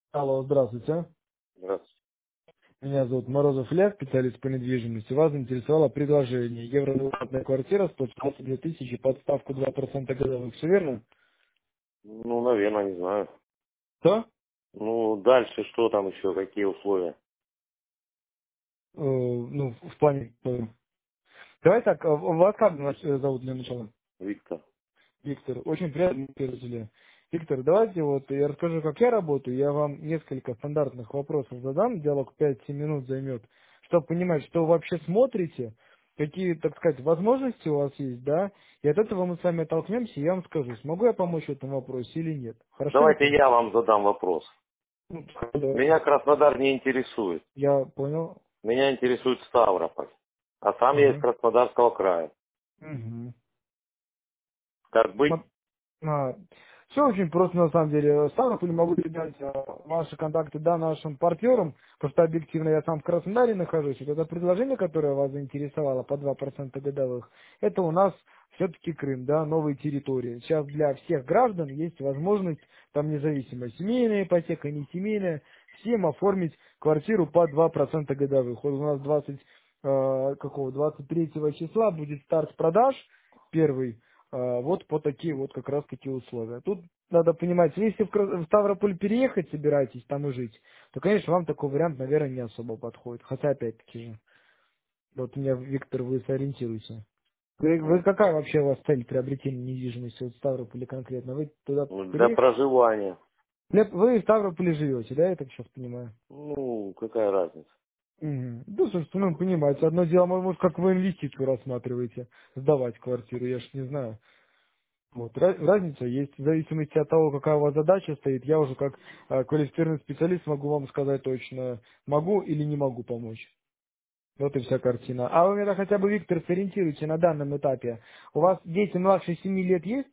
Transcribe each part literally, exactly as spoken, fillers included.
Алло, здравствуйте. Здравствуйте. Меня зовут Морозов Илья, специалист по недвижимости. Вас заинтересовало предложение евровыплатная квартира стоит двадцать две тысячи под ставку два процента годовых. Все верно? Ну, наверное, не знаю. Что? Ну, дальше что там еще, какие условия? Э, ну, в плане... э, Давай так, а вас как нач- э, зовут для начала? Виктор. Виктор, очень приятно, Виктор Зуля. Виктор, давайте вот я расскажу, как я работаю. Я вам несколько стандартных вопросов задам. Диалог пять-семь минут займет, чтобы понимать, что вы вообще смотрите, какие, так сказать, возможности у вас есть, да, и от этого мы с вами оттолкнемся, и я вам скажу, смогу я помочь в этом вопросе или нет. Хорошо, Давайте Виктор? я вам задам вопрос. Ну, давайте. Меня Краснодар не интересует. Я понял. Меня интересует Ставрополь. А сам я из Ага. Краснодарского края. Угу. Как быть? Все очень просто на самом деле. Ставрополь могу передать э, ваши контакты да, нашим партнерам, потому что объективно я сам в Краснодаре нахожусь. Вот это предложение, которое вас заинтересовало по два процента годовых, это у нас все-таки Крым, да, новые территории. Сейчас для всех граждан есть возможность, там независимо, семейная ипотека, не семейная, всем оформить квартиру по два процента годовых. Вот у нас двадцать э, какого, двадцать третьего числа будет старт продаж первый, а, вот по такие вот как раз такие условия. Тут надо понимать, если в Кра- в Ставрополь переехать собираетесь, там и жить, то, конечно, вам такой вариант, наверное, не особо подходит. Хотя, опять-таки же, вот меня, Виктор, вы сориентируете. Вы, вы М. какая вообще у вас цель приобретения недвижимости вот в Ставрополе конкретно? Вы туда Ну, для переехали? проживания. Вы в Ставрополе живете, да, я так сейчас понимаю? Ну, какая разница? Угу. Да, собственно, ну, понимаете, одно дело, может, как вы инвестицию рассматриваете, сдавать квартиру, я ж не знаю. Вот, ra- разница есть в зависимости от того, какая у вас задача стоит. Я уже как э, квалифицированный специалист могу вам сказать точно, могу или не могу помочь. Вот и вся картина. А вы меня хотя бы, Виктор, сориентируйте на данном этапе. У вас дети младше семи лет есть?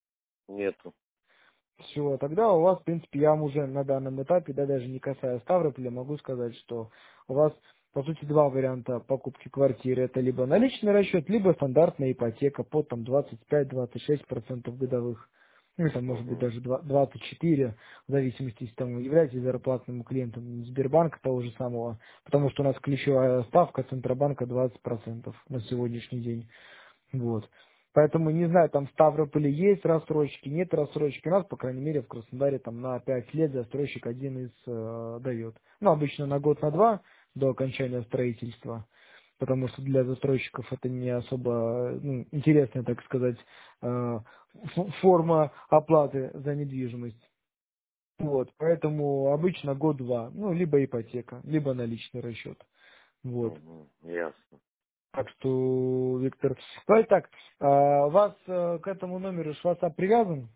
Нету. Все, тогда у вас, в принципе, я вам уже на данном этапе, да, даже не касаясь Ставрополя, могу сказать, что у вас, по сути, два варианта покупки квартиры. Это либо наличный расчет, либо стандартная ипотека под там двадцать пять двадцать шесть процентов годовых. Ну, там, может быть, Угу. даже два- двадцать четыре, в зависимости, если там вы являетесь зарплатным клиентом Сбербанка того же самого, потому что у нас ключевая ставка Центробанка двадцать процентов на сегодняшний день. Вот. Поэтому, не знаю, там в Ставрополе есть рассрочки, нет рассрочки. У нас, по крайней мере, в Краснодаре там на пять лет застройщик один из э, дает. Ну, обычно на год, на два до окончания строительства. Потому что для застройщиков это не особо э, ну, интересная, так сказать, э, ф- форма оплаты за недвижимость. Вот, поэтому обычно год-два, ну, либо ипотека, либо наличный расчет. Вот. Угу. Ясно. Так что, Виктор, давайте так, а, у вас э, к этому номеру с WhatsApp привязан?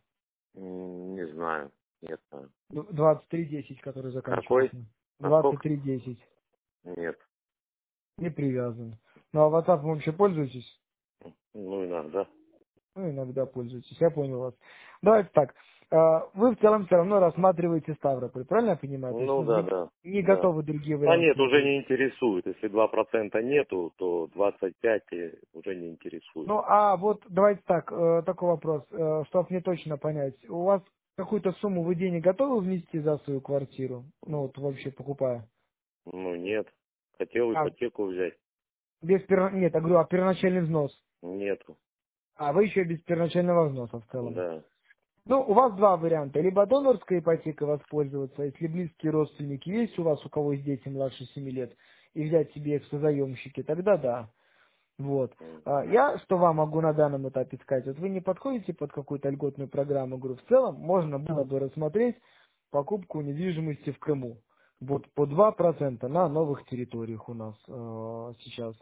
М, Не знаю. Нет. а. Д- двадцать три десять, который Какой? заканчивается. На двадцать сколько? три десять. Нет. Не привязан. Ну а WhatsApp вы вообще пользуетесь? Ну, иногда. Ну, иногда пользуетесь, я понял вас. Давайте так, а, вы в целом все равно рассматриваете Ставрополь, правильно я понимаю? То есть, Ну ну, да, вы да, не да. готовы другие А варианты нет, уже смотреть. не интересует. Если два процента нету, то двадцать пять э, уже не интересует. Ну, а вот давайте так, э, такой вопрос, чтобы мне точно понять. У вас какую-то сумму вы денег готовы внести за свою квартиру? Ну, вот вообще покупая. Ну нет. Хотел А, ипотеку взять. без перво... Нет, я говорю, а первоначальный взнос. Нету. А вы еще без первоначального взноса в целом. Да. Ну, у вас два варианта. Либо донорской ипотекой воспользоваться, если близкие родственники есть у вас, у кого есть дети младше семи лет, и взять себе их в созаемщики, тогда да. Вот. М. А, Я что вам могу на данном этапе сказать? Вот вы не подходите под какую-то льготную программу, говорю, в целом можно было бы рассмотреть покупку недвижимости в Крыму. Вот по два процента на новых территориях у нас э, сейчас.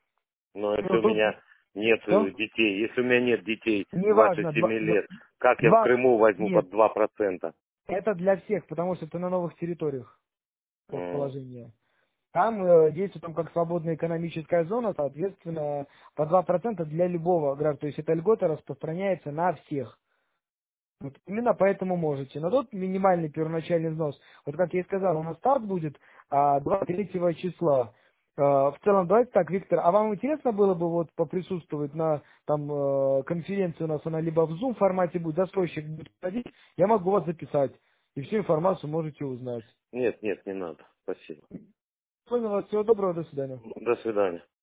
Но если Ну, у тут меня нет что? э, детей, если у меня нет детей младше Неважно, два, семи два, лет, как я в два- Крыму возьму нет, под два процента? это для всех, потому что это на новых территориях М. расположение. Там э, действует там как свободная экономическая зона, соответственно, по два процента для любого гражданина. То есть эта льгота распространяется на всех. Вот именно поэтому можете. Но тот минимальный первоначальный взнос, вот как я и сказал, у нас старт будет а, двадцать третьего числа. А, в целом, давайте так, Виктор, а вам интересно было бы вот поприсутствовать на там э, конференции у нас, она либо в Zoom формате будет, застройщик будет ходить, я могу вас записать. и всю информацию можете узнать. Нет, нет, не надо. Спасибо. Понял вас. Всего доброго. До свидания. До свидания.